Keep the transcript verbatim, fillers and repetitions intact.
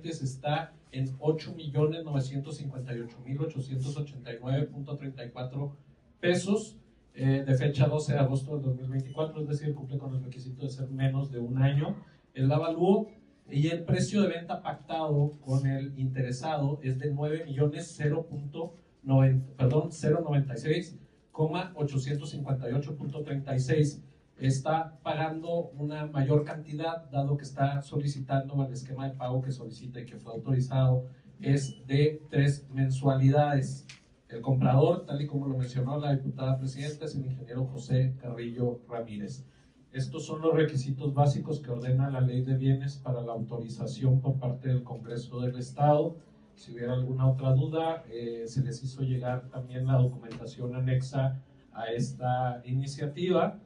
clientes está en ocho millones novecientos cincuenta y ocho mil ochocientos ochenta y nueve punto treinta y cuatro pesos, eh, de fecha doce de agosto del dos mil veinticuatro, es decir, cumple con el requisito de ser menos de un año el avalúo, y el precio de venta pactado con el interesado es de nueve millones cero noventa y seis coma ochocientos cincuenta y ocho punto treinta y seis. Está pagando una mayor cantidad, dado que está solicitando el esquema de pago que solicita y que fue autorizado es de tres mensualidades. El comprador, tal y como lo mencionó la diputada presidenta, es el ingeniero José Carrillo Ramírez. Estos son los requisitos básicos que ordena la Ley de Bienes para la autorización por parte del Congreso del Estado. Si hubiera alguna otra duda, eh, se les hizo llegar también la documentación anexa a esta iniciativa.